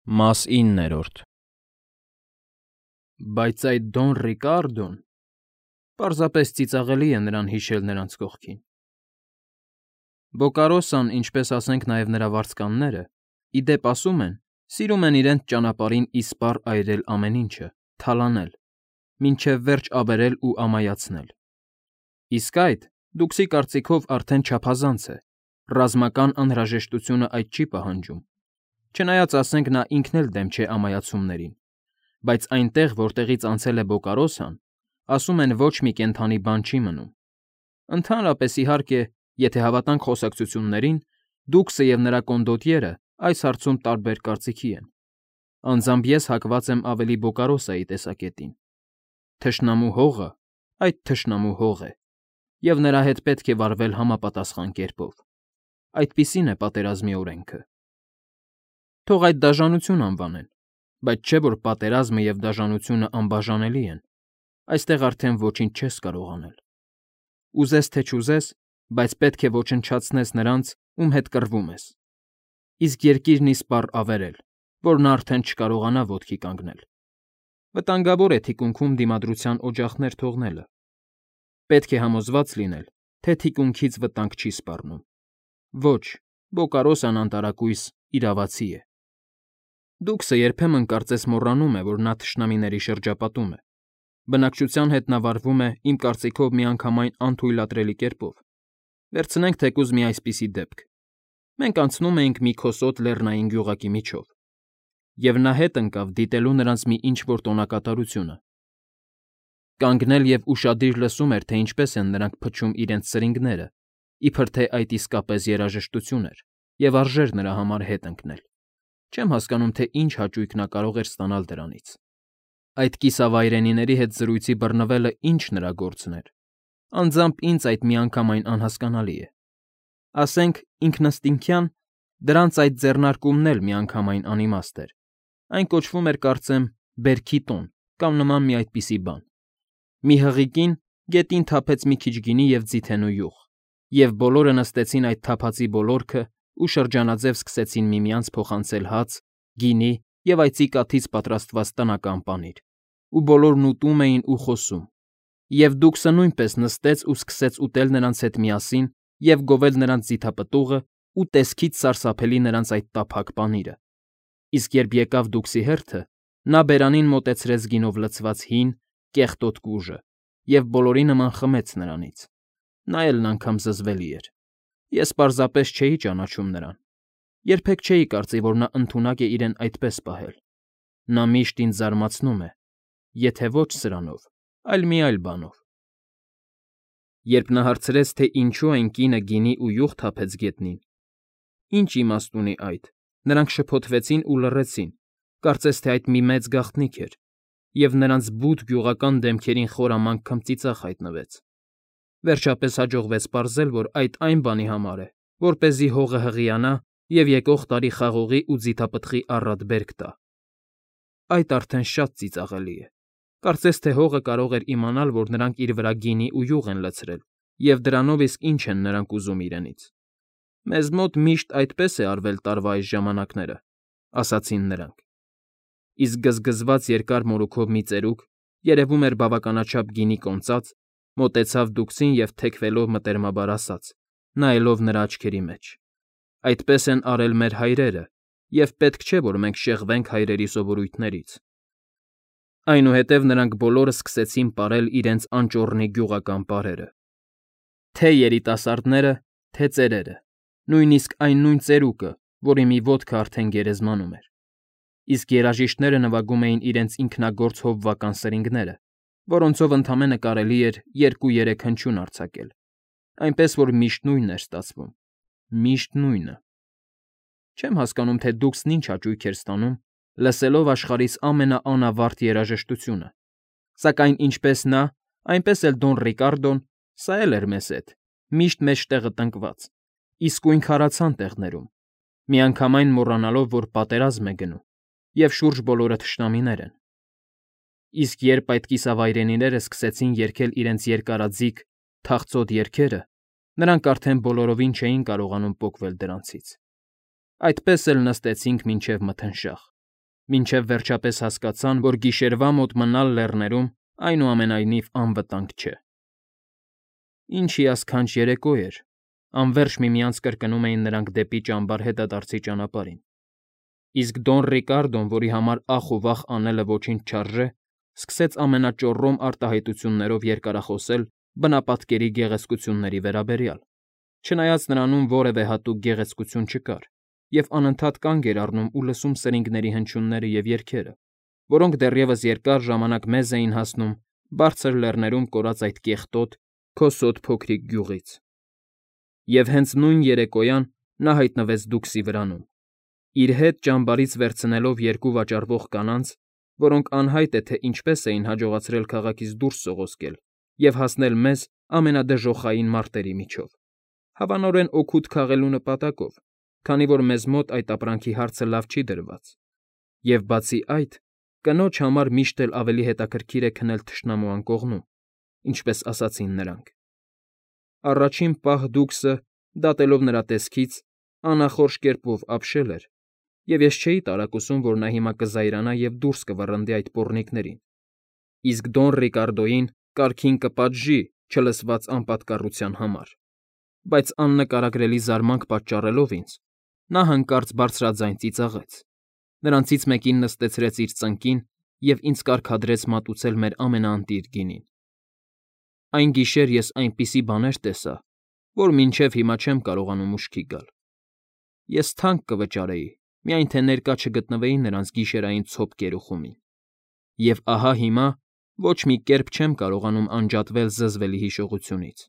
Մաս 9-րդ Բայց այդ Դոն Ռիկարդոն պարզապես ծիծաղելի է նրան հիշել նրանց կողքին։ Բոկարոսան, ինչպես ասենք նաև նրա վարձկանները, ի դեպ ասում են, սիրում են իրենց ճանապարհին իսպառ այրել ամեն ինչը, թալանել, մինչև վերջ ավերել ու ամայացնել։ Իսկ այդ, դուքսի կարծիքով, արդեն չափազանց է, ռազմական անհրաժեշտությունը այդ չի պահանջում։ Չնայած ասենք նա ինքն էլ դեմ չէ ամայացումներին, բայց այնտեղ, որտեղից անցել է Բոկարոսան, ասում են ոչ մի կենդանի բան չի մնում։ Ընդհանրապես, իհարկե, եթե հավատանք խոսակցություններին, Դուքսը և նրա կոնդոտիերը այս հարցում տարբեր կարծիքի են։ Անձամբ ես հակված եմ ավելի Բոկարոսայի տեսակետին։ Թշնամու հողը, այդ թշնամու հող է, և նրա հետ պետք է վարվել համապատասխան կերպով։ Այդպիսին է պատերազմի օրենքը։ Թող այդ դաժանություն անվանեն, բայց չէ որ պատերազմը և դաժանությունը անբաժանելի են, այստեղ արդեն ոչինչ չես կարող անել։ Ուզես թե չուզես, բայց պետք է ոչնչացնես նրանց, ում հետ կռվում ես։ Իսկ երկիրն իսպառ ավերել, որ նա արդեն չկարողանա ոտքի կանգնել։ Վտանգավոր է թիկունքում դիմադրության օջախներ թողնելը։ Պետք է համոզված լինել, թե թիկունքից վտանգ չի սպառնում։ Ոչ, Բոկարոսան անտարակույս իրավացի է։ Դուքսը երբեմն կարծես մոռանում է, որ նա թշնամիների շրջապատում է։ Բնակչության հետ նա վարվում է, իմ կարծիքով, միանգամայն անթույլատրելի կերպով։ Վերցնենք թեկուզ մի այսպիսի դեպք. մենք անցնում էինք մի քոսոտ լեռնային գյուղակի միջով, և նա հետ ընկավ դիտելու նրանց մի ինչ֊որ տոնակատարությունը։ Կանգնել և ուշադիր լսում էր, թե ինչպես են նրանք փչում իրենց սրինգները, իբր թե այդ իսկապես երաժշտություն էր, և արժեր նրա համար հետ ընկնել։ Չեմ հասկանում, թե ինչ հաճույք նա կարող էր ստանալ դրանից։ Այդ կիսավայրենիների հետ զրույցի բռնվելը ինչ նրա գործն էր։ Անձամբ ինձ այդ միանգամայն անհասկանալի է։ Ասենք, ինքնըստինքյան, դրանց այդ ձեռնարկումն էլ միանգամայն անիմաստ էր։ Այն կոչվում էր, կարծեմ, բերքի տոն կամ նման մի այդպիսի բան։ Մի հղի կին գետին թափեց մի քիչ գինի և ձիթենու յուղ, և բոլորը նստեցին այդ թափածի բոլորքը ու շրջանաձև սկսեցին միմյանց փոխանցել հաց, գինի և այծի կաթից պատրաստված տնական պանիր, ու բոլորն ուտում էին ու խոսում, և Դուքսը նույնպես նստեց ու սկսեց ուտել նրանց հետ միասին և գովել նրանց ձիթապտուղը ու տեսքից սարսափելի նրանց այդ տափակ պանիրը։ Իսկ երբ եկավ Դուքսի հերթը, նա բերանին մոտեցրեց գինով լցված հին, կեղտոտ կուժը և բոլորի նման խմեց նրանից։ Նա էլ անգամ զզվելի էր։ Ես պարզապես չէի ճանաչում նրան։ Երբեք չէի կարծի, որ նա ընդունակ է իրեն այդպես պահել։ Նա միշտ ինձ զարմացնում է, եթե ոչ սրանով, այլ մի այլ բանով։ Երբ նա հարցրեց, թե ինչու այն կինը գինի ու յուղ թափեց գետնին, ինչ իմաստ ունի այդ, նրանք շփոթվեցին ու լռեցին, կարծես թե այդ մի մեծ գաղտնիք էր, և նրանց բութ գյուղական դեմքերին խորամանկ քմծիծաղ հայտնվեց։ Վերջապես հաջողվեց պարզել, որ այդ այն բանի համար է, որպեսզի հողը հղիանա և եկող տարի խաղողի ու ձիթապտղի առատ բերք տա։ Այդ արդեն շատ ծիծաղելի է։ Կարծես թե հողը կարող էր իմանալ, որ նրանք իր վրա գինի ու յուղ են լցրել, և դրանով իսկ ինչ են նրանք ուզում իրենից։ Մեզ մոտ միշտ այդպես է արվել տարվա այս ժամանակները, ասացին նրանք։ Իսկ գզգզված երկար մորուքով մի ծերուկ, երևում էր բավականաչափ գինի կոնծած, մոտեցավ Դուքսին և թեքվելով մտերմաբար ասաց, նայելով նրա աչքերի մեջ. «Այդպես են արել մեր հայրերը, և պետք չէ, որ մենք շեղվենք հայրերի սովորույթներից»։ Այնուհետև նրանք բոլորը սկսեցին պարել իրենց անճոռնի գյուղական պարերը։ Թե՛ երիտասարդները, թե՛ ծերերը, նույնիսկ այն նույն ծերուկը, որի մի ոտքը արդեն գերեզմանում էր։ Իսկ երաժիշտները նվագում էին իրենց ինքնագործ հովվական սրինգները, որոնցով ընդամենը կարելի էր 2-3 հնչյուն արձակել, այնպես որ միշտ նույնն էր ստացվում, միշտ նույնը։ Չեմ հասկանում, թե Դուքսն ինչ հաճույք էր ստանում, լսելով աշխարհիս ամենաանավարտ երաժշտությունը, սակայն ինչպես նա, այնպես էլ Դոն Ռիկարդոն, սա էլ էր մեզ հետ, միշտ մեջտեղը տնկված, իսկույն քարացան տեղներում, միանգամայն մոռանալով, որ պատերազմ է գնում, և շուրջ բոլորը թշնամիներ են։ Իսկ երբ այդ կիսավայրենիները սկսեցին երգել իրենց երկարաձիգ, թախծոտ երգերը, նրանք արդեն բոլորովին չէին կարողանում պոկվել դրանցից։ Այդպես էլ նստեցինք մինչև մթնշաղ, Մինչև վերջապես հասկացան, որ գիշերվա մոտ մնալ լեռներում այնուամենայնիվ անվտանգ չէ։ Ինչ հիասքանչ երեկո էր, անվերջ միմյանց կրկնում էին նրանք դեպի ճամբար հետադարձի ճանապարհին։ Իսկ Դոն Ռիկարդոն, որի համար ախ ու վախ անելը ոչինչ չարժե, սկսեց ամենաճոռոմ արտահայտություններով երկարախոսել բնապատկերի գեղեցկությունների վերաբերյալ, չնայած նրանում որևէ հատուկ գեղեցկություն չկար, և անընդհատ կանգ էր առնում ու լսում սրինգների հնչյունները և երգերը, որոնք դեռևս երկար ժամանակ մեզ էին հասնում բարձր լեռներում կորած այդ կեղտոտ, քոսոտ փոքրիկ գյուղից։ Եվ հենց նույն երեկոյան նա հայտնվեց Դուքսի վրանում, իր հետ ճամբարից վերցնելով երկու վաճառվող կանանց, որոնք անհայտ է, թե ինչպես էին հաջողացրել քաղաքից դուրս սողոսկել և հասնել մեզ ամենադժոխային մարտերի միջով, հավանորեն օգուտ քաղելու նպատակով, քանի որ մեզ մոտ այդ ապրանքի հարցը լավ չի դրված, և բացի այդ, կնոջ համար միշտ էլ ավելի հետաքրքիր է քնել թշնամու անկողնում, ինչպես ասացին նրանք։ Առաջին պահ Դուքսը, դատելով նրա տեսքից, անախորժ կերպով ապշել էր, և ես չէի տարակուսում, որ նա հիմա կզայրանա և դուրս կվռնդի այդ պոռնիկներին, իսկ Դոն Ռիկարդոյին կարգին կպատժի չլսված անպատկառության համար, բայց աննկարագրելի զարմանք պատճառելով ինձ, նա հանկարծ բարձրաձայն ծիծաղեց, նրանցից մեկին նստեցրեց իր ծնկին և ինձ կարգադրեց մատուցել մեր ամենաընտիր գինին։ Այն գիշեր ես այնպիսի բաներ տեսա, որ մինչև հիմա չեմ կարողանում ուշքի գալ։ Ես թանկ կվճարեի, միայն թե ներկա չգտնվեի նրանց գիշերային ցոփ կերուխումին։ Եվ ահա հիմա ոչ մի կերպ չեմ կարողանում անջատվել զզվելի հիշողությունից։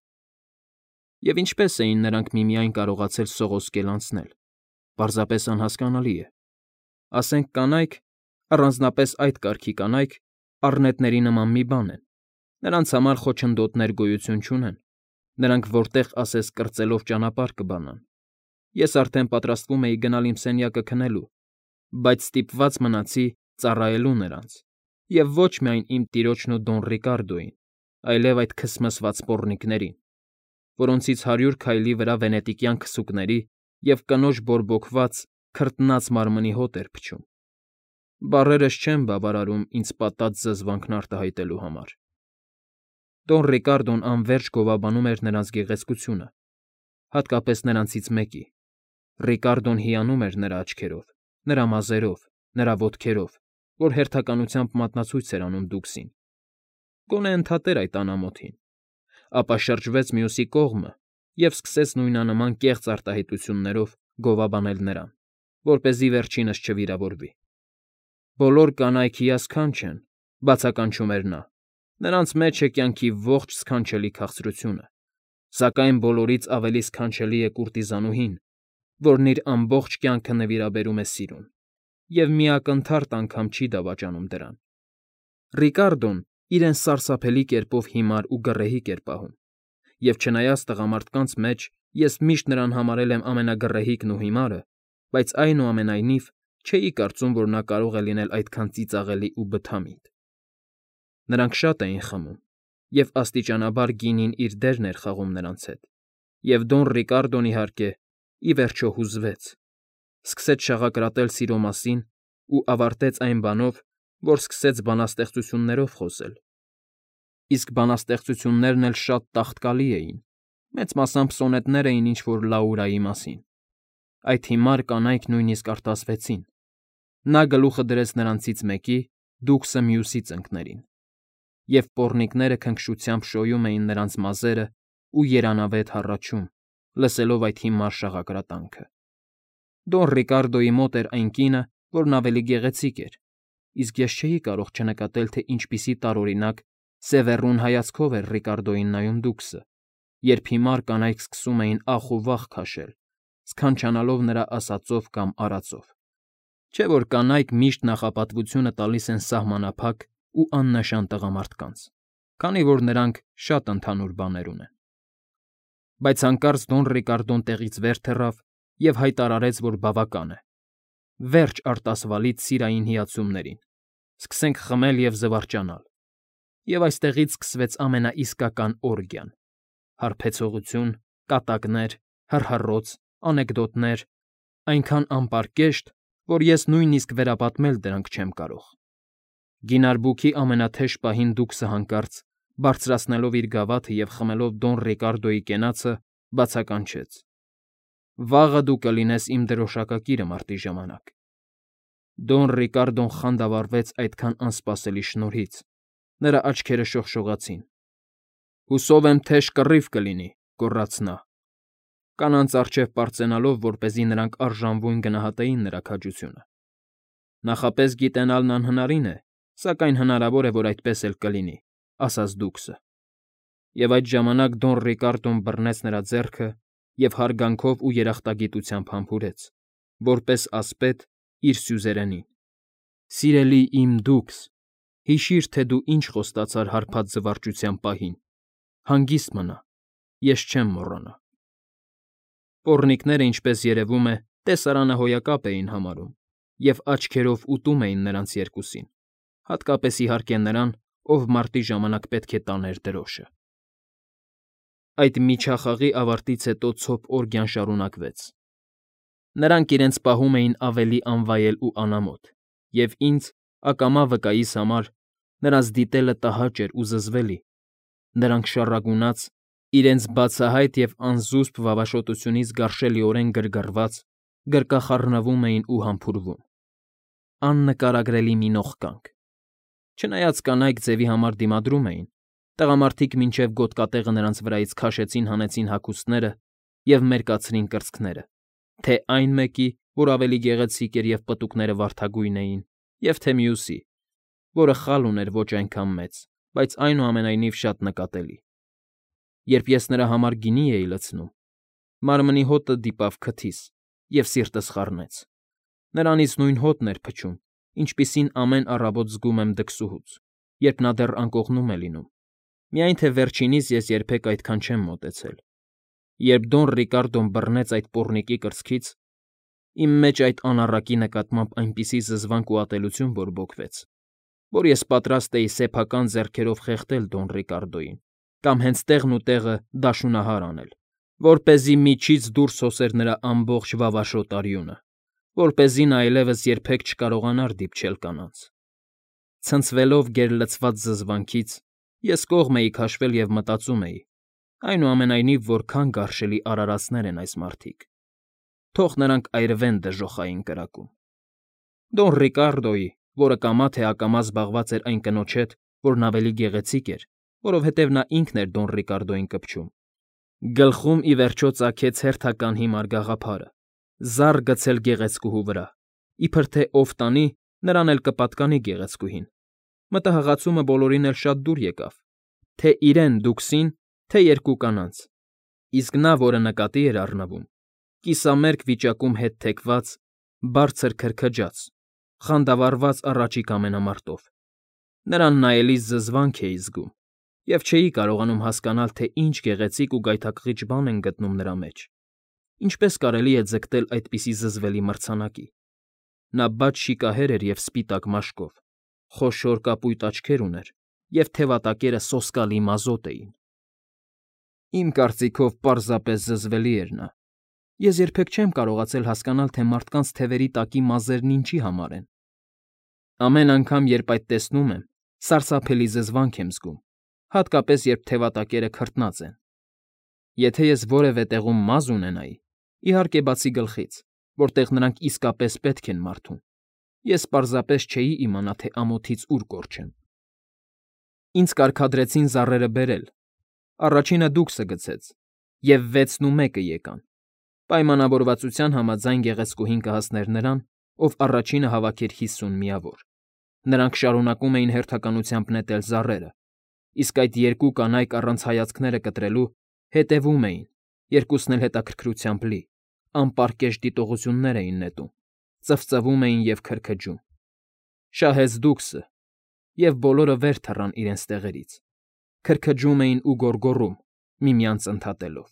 Եվ ինչպե՞ս էին նրանք միմիայն կարողացել սողոսկել անցնել, պարզապես անհասկանալի է։ Ասենք կանայք, առանձնապես այդ կարգի կանայք, առնետների նման մի բան են, նրանց համար խոչընդոտներ գոյություն չունեն, նրանք որտեղ ասես կրծելով ճանապարհ կբանան։ Ես արդեն պատրաստվում էի գնալ իմ սենյակը քնելու, բայց ստիպված մնացի ծառայելու նրանց, և ոչ միայն իմ տիրոջն ու Դոն Ռիկարդոյին, այլև այդ քսմսված պոռնիկներին, որոնցից 100 քայլի վրա վենետիկյան քսուկների և կնոջ բորբոքված, քրտնած մարմնի հոտ էր փչում։ Բառերս չեն բավարարում ինձ պատած զզվանքն արտահայտելու համար։ Դոն Ռիկարդոն անվերջ գովաբանում էր նրանց գեղեցկությունը, հատկապես նրանցից մեկի։ Ռիկարդոն հիանում էր նրա աչքերով, նրա մազերով, նրա ոտքերով, որ հերթականությամբ մատնացույց էր անում Դուքսին։ Գոնե ընդհատեր այդ անամոթին, ապա շրջվեց մյուսի կողմը և սկսեց նույնանման կեղծ արտահայտություններով գովաբանել նրան, որպեսզի վերջինս չվիրավորվի։ Բոլոր կանայք հիասքանչ են, բացականչում էր նա, նրանց մեջ է կյանքի ողջ սքանչելի քաղցրությունը, սակայն բոլորից ավելի սքանչելի է կուրտիզանուհին, որն իր ամբողջ կյանքը նվիրաբերում է սիրուն, և մի ակնթարթ անգամ չի դավաճանում դրան։ Ռիկարդոն իրեն սարսափելի կերպով հիմար ու գռեհիկ էր պահում, և չնայած տղամարդկանց մեջ ես միշտ նրան համարել եմ ամենագռեհիկն ու հիմարը, բայց այնուամենայնիվ չէի կարծում, որ նա կարող է լինել այդքան ծիծաղելի ու բթամիտ։ Նրանք շատ էին խմում, և աստիճանաբար գինին իր դերն էր խաղում նրանց հետ, և Դոն Ռիկարդոն, իհարկե, ի վերջո հուզվեց, սկսեց շաղակրատել սիրո մասին ու ավարտեց այն բանով, որ սկսեց բանաստեղծություններով խոսել։ Իսկ բանաստեղծություններն էլ շատ տաղտկալի էին, մեծ մասամբ սոնետներ էին ինչ֊որ Լաուրայի մասին։ Այդ հիմար կանայք նույնիսկ արտասվեցին։ Նա գլուխը դրեց նրանցից մեկի, Դուքսը մյուսի ծնկներին, և պոռնիկները քնքշությամբ շոյում էին նրանց մազերն ու երանավետ հառաչում, լսելով այդ հիմար շաղակրատանքը։ Դոն Ռիկարդոյի մոտ էր այն կինը, որն ավելի գեղեցիկ էր, իսկ ես չէի կարող չնկատել, թե ինչպիսի տարօրինակ, սևեռուն հայացքով էր Ռիկարդոյին նայում Դուքսը, երբ հիմար կանայք սկսում էին ախ ու վախ քաշել, սքանչանալով նրա ասածով կամ արածով։ Չէ՞ որ կանայք միշտ նախապատվությունը տալիս են սահմանափակ ու աննշան տղամարդկանց, քանի որ նրանք շատ ընդհանուր բաներ ունեն։ Բայց հանկարծ Դոն Ռիկարդոն տեղից վեր թռավ և հայտարարեց, որ բավական է։ Վերջ արտասվալից սիրային հիացումներին, սկսենք խմել և զվարճանալ։ Եվ այստեղից սկսվեց ամենաիսկական օրգիան՝ հարբեցողություն, կատակներ, հռհռոց, անեկդոտներ, այնքան անպարկեշտ, որ ես նույնիսկ վերապատմել դրանք չեմ կարող։ Գինարբուքի ամենաթեժ պահին Դուքսը հանկարծ, բարձրացնելով իր գավաթը և խմելով Դոն Ռիկարդոյի կենացը, բացականչեց. «Վաղը դու կլինես իմ դրոշակակիրը մարտի ժամանակ»։ Դոն Ռիկարդոն խանդավառվեց այդքան անսպասելի շնորհից, նրա աչքերը շողշողացին։ «Հուսով եմ թեժ կռիվ կլինի», գոռաց նա, կանանց առջև պարծենալով, որպեսզի նրանք արժանվույն գնահատեին նրա քաջությունը։ «Նախապես գիտենալն անհնարին է, սակայն հնարավոր է, որ այդպես էլ կլինի», ասաց Դուքսը։ Եվ այդ ժամանակ Դոն Ռիկարդոն բռնեց նրա ձեռքը և հարգանքով ու երախտագիտությամբ համբուրեց, որպես ասպետ իր սյուզերենին. «Սիրելի իմ Դուքս, հիշիր, թե դու ինչ խոստացար հարբած զվարճության պահին։ Հանգիստ մնա, ես չեմ մոռանա»։ Պոռնիկները, ինչպես երևում է, տեսարանը հոյակապ էին համարում և աչքերով ուտում էին նրանց երկուսին, հատկապես իհարկե նրան, ով մարտի ժամանակ պետք է տաներ դրոշը։ Այդ միջախաղի ավարտից հետո ցոփ օրգյան շարունակվեց։ Նրանք իրենց պահում էին ավելի անվայել ու անամոթ, և ինձ, ակամա վկայիս համար, նրանց դիտելը տհաճ էր ու զզվելի։ Նրանք շառագունած, իրենց բացահայտ և անզուսպ վավաշոտությունից գարշելիորեն գրգռված, գրկախառնվում էին ու համբուրվում։ Աննկարագրելի մի նողկանք։ Չնայած կանայք ձևի համար դիմադրում էին, տղամարդիկ մինչև գոտկատեղը նրանց վրայից քաշեցին հանեցին հագուստները և մերկացրին կրծքները, թե այն մեկի, որ ավելի գեղեցիկ էր և պտուկները վարդագույն էին, և թե մյուսի, որը խալ ուներ ոչ այնքան մեծ, բայց այնուամենայնիվ շատ նկատելի։ Երբ ես նրա համար գինի էի լցնում, մարմնի հոտը դիպավ քթիս, և սիրտս խառնեց։ Նրանից նույն հոտն էր փչում, ինչպիսին ամեն առավոտ զգում եմ դքսուհուց, երբ նա դեռ անկողնում է լինում, միայն թե վերջինիս ես երբեք այդքան չեմ մոտեցել։ Երբ Դոն Ռիկարդոն բռնեց այդ պոռնիկի կրծքից, իմ մեջ այդ անառակի նկատմամբ այնպիսի զզվանք ու ատելություն բորբոքվեց, որ ես պատրաստ էի սեփական ձեռքերով խեղդել Դոն Ռիկարդոյին կամ հենց տեղն ու տեղը դաշունահար անել, որպեսզի միջից դուրս հոսեր նրա ամբողջ վավաշոտ արյունը, որպեսզի նա այլևս երբեք չկարողանար դիպչել կանանց։ Ցնցվելով գերլցված զզվանքից, ես կողմ էի քաշվել և մտածում էի. այնուամենայնիվ, որքան գարշելի արարածներ են այս մարդիկ։ Թող նրանք այրվեն դժոխային կրակում։ Դոն Ռիկարդոյի, որը կամա թե ակամա զբաղված էր այն կնոջ հետ, որն ավելի գեղեցիկ էր, որովհետև նա ինքն էր Դոն Ռիկարդոյին կպչում, գլխում ի վերջո ծագեց հերթական հիմար գաղափարը, զառ գցել գեղեցկուհու վրա, իբր թե ով տանի, նրան էլ կպատկանի գեղեցկուհին։ Մտահղացումը բոլորին էլ շատ դուր եկավ, թե իրեն Դուքսին, թե երկու կանանց, իսկ նա, որը նկատի էր առնվում, կիսամերկ վիճակում հետ թեքված, բարձր քրքջաց, խանդավառված առաջիկ ամենամարտով։ Նրան նայելիս զզվանք էի զգում և չէի կարողանում հասկանալ, թե ինչ գեղեցիկ ու գայթակղիչ բան են գտնում նրա մեջ, ինչպես կարելի է ձգտել այդպիսի զզվելի մրցանակի։ Նա բաց շիկահեր էր և սպիտակ մաշկով, խոշոր կապույտ աչքեր ուներ և թևատակերը սոսկալի մազոտ էին։ Իմ կարծիքով պարզապես զզվելի էր նա։ Ես երբեք չեմ կարողացել հասկանալ, թե մարդկանց թևերի տակի մազերն ինչի համար են։ Ամեն անգամ, երբ այդ տեսնում եմ, սարսափելի զզվանք եմ զգում, հատկապես երբ թևատակերը քրտնած են։ Եթե ես որևէ տեղում մազ ունենայի, իհարկե բացի գլխից, որտեղ նրանք իսկապես պետք են մարդուն, ես պարզապես չէի իմանա, թե ամոթից ուր կորչեմ։ Ինձ կարգադրեցին զառերը բերել։ Առաջինը Դուքսը գցեց, և 6-1 եկան։ Պայմանավորվածության համաձայն գեղեցկուհին կհասներ նրան, ով առաջինը հավաքեր 50 միավոր։ Նրանք շարունակում էին հերթականությամբ նետել զառերը, իսկ այդ երկու կանայք առանց հայացքները կտրելու հետևում էին, երկուսն էլ հետաքրքրությամբ լի, անպարկեշտ դիտողություններ էին նետում, ծվծվում էին և քրքջում։ Շահեց Դուքսը, և բոլորը վեր թռան իրենց տեղերից, քրքջում էին ու գոռգոռում, միմյանց ընդհատելով։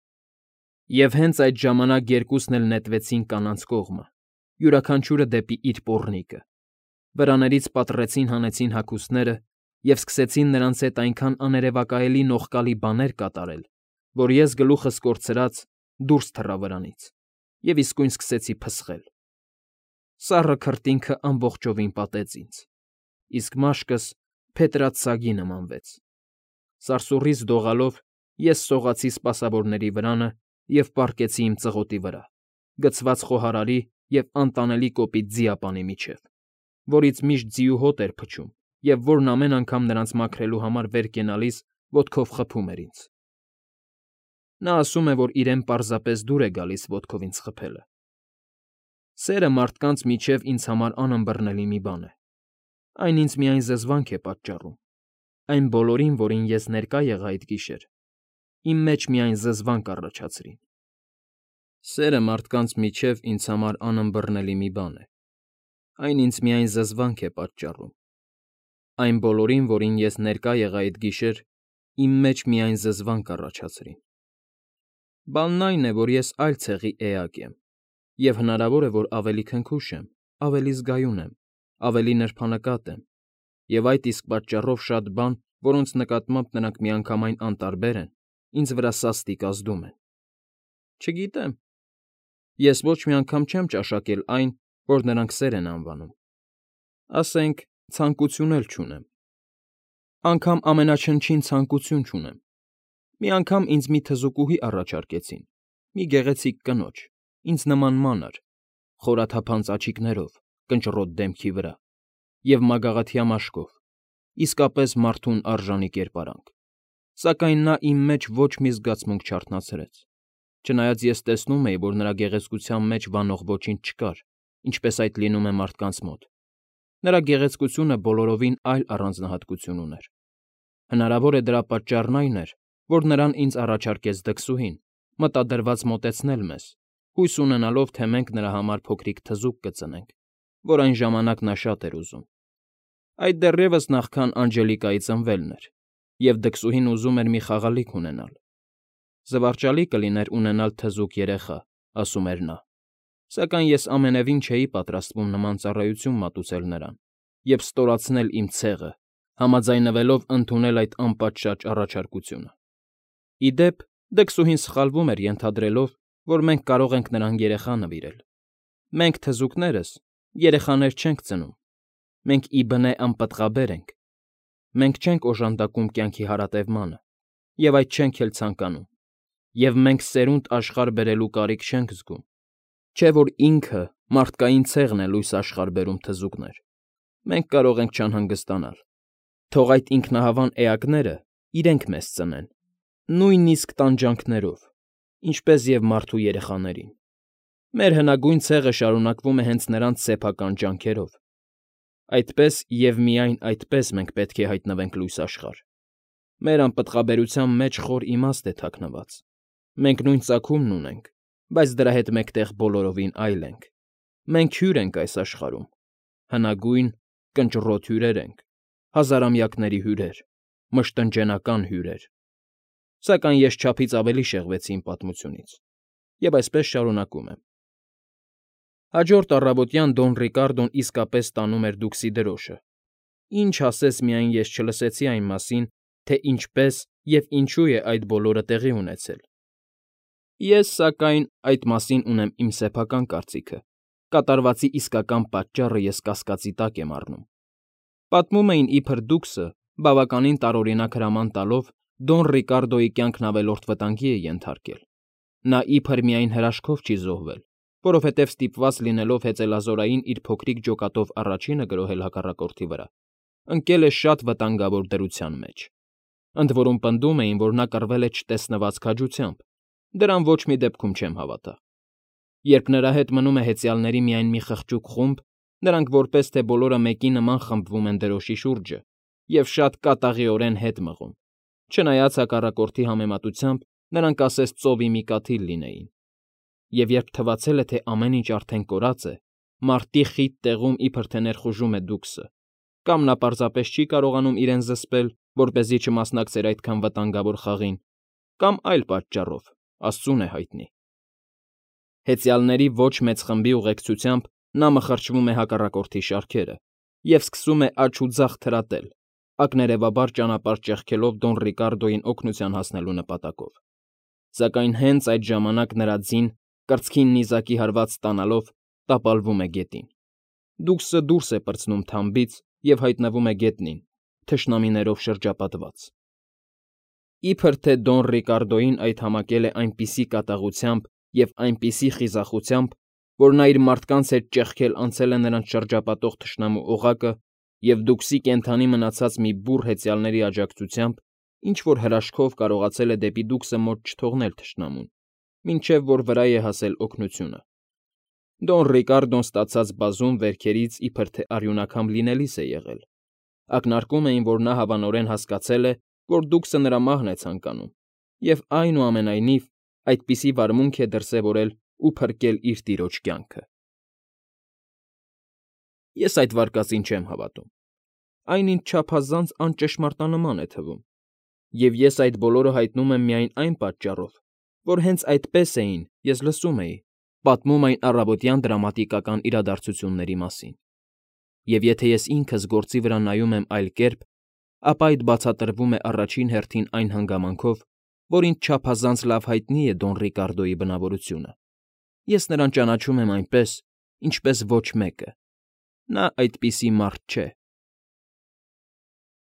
Եվ հենց այդ ժամանակ երկուսն էլ նետվեցին կանանց կողմը, յուրաքանչյուրը դեպի իր պոռնիկը։ Վրաներից պատռեցին հանեցին հագուստները և սկսեցին նրանց հետ այնքան աներևակայելի նողկալի բաներ կատարել, որ ես գլուխս կորցրած դուրս թռա վրանից և իսկույն սկսեցի փսխել։ Սառը քրտինքը ամբողջովին պատեց ինձ, իսկ մաշկս փետրած սագի նմանվեց։ Սարսուռից դողալով ես սողացի սպասավորների վրանը և պառկեցի իմ ծղոտի վրա, գցված խոհարարի և անտանելի կոպիտ ձիապանի միջև, որից միշտ ձիու հոտ էր փչում և որն ամեն անգամ նրանց մաքրելու համար վեր կենալիս ոտքով խփում էր ինձ։ Նա ասում է, որ իրեն պարզապես դուր է գալիս ոտքով ինձ խփելը։ Սերը մարդկանց միջև ինձ համար անըմբռնելի մի բան է։ Այն ինձ միայն զզվանք է պատճառում։ Այն բոլորին, որին ես ներկա եղա այդ գիշեր, իմ մեջ միայն զզվանք առաջացրին։ Սերը մարդկանց միջև ինձ համար անըմբռնելի մի բան է։ Այն ինձ միայն զզվանք է պատճառում։ Այն բոլորին, որին ես ներկա եղա այդ գիշեր, իմ մեջ միայն զզվանք առաջացրին։ Բանն այն է, որ ես այլ ցեղի էակ եմ, և հնարավոր է, որ ավելի քնքուշ եմ, ավելի զգայուն եմ, ավելի նրբանկատ եմ, և այդ իսկ պատճառով շատ բան, որոնց նկատմամբ նրանք միանգամայն անտարբեր են, ինձ վրա սաստիկ ազդում են։ Չգիտեմ։ Ես ոչ մի անգամ չեմ ճաշակել այն, որ նրանք սեր են անվանում։ Ասենք, ցանկություն էլ չունեմ։ Անգամ ամենաչնչին ցանկություն չունեմ։ Մի անգամ ինձ մի թզուկուհի առաջարկեցին, մի գեղեցիկ կնոջ, ինձ նման մանր, խորաթափանց աչիկներով, կնճռոտ դեմքի վրա և մագաղաթյա մաշկով, իսկապես մարդուն արժանի կերպարանք, սակայն նա իմ մեջ ոչ մի զգացմունք չարթնացրեց, չնայած ես տեսնում էի, որ նրա գեղեցկության մեջ վանող ոչինչ չկար, ինչպես այդ լինում է մարդկանց մոտ։ Նրա գեղեցկությունը բոլորովին այլ առանձնահատկություն ուներ։ Հնարավոր է դրա պատճառն այն էր, որ նրան ինձ առաջարկեց դքսուհին, մտադրված մոտեցնել մեզ, հույս ունենալով, թե մենք նրա համար փոքրիկ թզուկ կծնենք, որ այն ժամանակ նա շատ էր ուզում։ Այդ դեռևս նախքան Անջելիկայի ծնվելն էր, և դքսուհին ուզում էր մի խաղալիք ունենալ։ Զվարճալի կլիներ ունենալ թզուկ երեխա, ասում էր նա, սակայն ես ամենևին չէի պատրաստվում նման ծառայություն մատուցել նրան և ստորացնել իմ ցեղը, համաձայնվելով ընդունել այդ անպատշաճ առաջարկությունը։ Ի դեպ, դքսուհին սխալվում էր ենթադրելով, որ մենք կարող ենք նրան երեխա նվիրել։ Մենք թզուկներս երեխաներ չենք ծնում։ Մենք ի բնե անպտղաբեր ենք։ Մենք չենք օժանդակում կյանքի հարատևմանը, և այդ չենք էլ ցանկանում, և մենք սերունդ աշխարհ բերելու կարիք չենք զգում։ Չէ որ ինքը մարդկային ցեղն է լույս աշխարհ բերում թզուկներ։ Մենք կարող ենք չանհանգստանալ։ Թող այդ ինքնահավան էակները իրենք մեզ ծնեն, նույնիսկ տանջանքներով, ինչպես և մարդու երեխաներին։ Մեր հնագույն ցեղը շարունակվում է հենց նրանց սեփական ջանքերով։ Այդպես և միայն այդպես մենք պետք է հայտնվենք լույս աշխարհ։ Մեր անպտղաբերության մեջ խոր իմաստ է թաքնված։ Մենք նույն ծագումն ունենք, բայց դրա հետ մեկտեղ բոլորովին այլ ենք։ Մենք հյուր ենք այս աշխարհում, հնագույն, կնճռոտ հյուրեր ենք, հազարամյակների հյուրեր, մշտնջենական հյուրեր։ Սակայն ես չափից ավելի շեղվեցի իմ պատմությունից, և այսպես շարունակում եմ։ Հաջորդ առավոտյան Դոն Ռիկարդոն իսկապես տանում էր դուքսի դրոշը։ Ինչ ասես միայն ես չլսեցի այն մասին, թե ինչպես և ինչու է այդ բոլորը տեղի ունեցել։ Ես, սակայն, այդ մասին ունեմ իմ սեփական կարծիքը, կատարվածի իսկական պատճառը ես կասկածի տակ եմ առնում։ Պատմում էին, իբր դուքսը, բավականին տարօրինակ հրաման տալով, Դոն Ռիկարդոյի կյանքն ավելորդ վտանգի է ենթարկել։ Նա իբր միայն հրաշքով չի զոհվել, որովհետև ստիպված լինելով հեծելազորային իր փոքրիկ ջոկատով առաջինը գրոհել հակառակորդի վրա, ընկել է շատ վտանգավոր դրության մեջ։ Ընդ որում պնդում էին, որ նա կռվել է չտեսնված քաջությամբ, դրան ոչ մի դեպքում չեմ հավատա։ Երբ նրա հետ մնում է հեծյալների միայն մի խղճուկ խումբ, նրանք որպես թե բոլորը մեկի նման խմբվում են դրոշի շուրջը և շատ կատաղիորեն հետ մղում, չնայած հակառակորդի համեմատությամբ նրանք ասես ծովի մի կաթիլ լինեին։ Եվ երբ թվացել է, թե ամեն ինչ արդեն կորած է, մարտի խիտ տեղում իբր թե ներխուժում է դուքսը, կամ նա պարզապես չի կարողանում իրեն զսպել, որպեսզի չմասնակցեր այդքան վտանգավոր խաղին, կամ այլ պատճառով, աստծուն է հայտնի։ Հեծյալների ոչ մեծ խմբի ուղեկցությամբ նա մխրճվում է հակառակորդի շարքերը և սկսում է աջ ու ձախ թրատել, ակներևաբար ճանապարհ ճեղքելով Դոն Ռիկարդոյին օգնության հասնելու նպատակով։ Սակայն հենց այդ ժամանակ նրա ձին, կրծքին նիզակի հարված ստանալով, տապալվում է գետին։ Դուքսը դուրս է պրծնում թամբից և հայտնվում է գետնին, թշնամիներով շրջապատված։ Իբր թե Դոն Ռիկարդոյին այդ համակել է այնպիսի կատաղությամբ և այնպիսի խիզախությամբ, որ նա իր մարդկանց հետ ճեղքել անցել է նրանց շրջապատող թշնամու օղակը և դուքսի կենդանի մնացած մի բուռ հեծյալների աջակցությամբ ինչ֊որ հրաշքով կարողացել է դեպի դուքսը մոտ չթողնել թշնամուն, մինչև որ վրա է հասել օգնությունը։ Դոն Ռիկարդոն ստացած բազում վերքերից իբր թե արյունակամ լինելիս է եղել։ Ակնարկում էին, որ նա հավանորեն հասկացել է, որ դուքսը նրա մահն է ցանկանում, և այնուամենայնիվ այդպիսի վարմունք է դրսևորել ու փրկել իր տիրոջ կյանքը։ Ես այդ վարկածին չեմ հավատում։ Այն ինձ չափազանց անճշմարտանման է թվում, և ես այդ բոլորը հայտնում եմ միայն այն պատճառով, որ հենց այդպես էին, ես լսում էի, պատմում այն առավոտյան դրամատիկական իրադարձությունների մասին։ Եվ եթե ես ինքս գործի վրա նայում եմ այլ կերպ, ապա այդ բացատրվում է առաջին հերթին այն հանգամանքով, որ ինձ չափազանց լավ հայտնի է Դոն Ռիկարդոյի բնավորությունը։ Ես նրան ճանաչում եմ այնպես, ինչպես ոչ մեկը։ Նա այդպիսի մարդ չէ։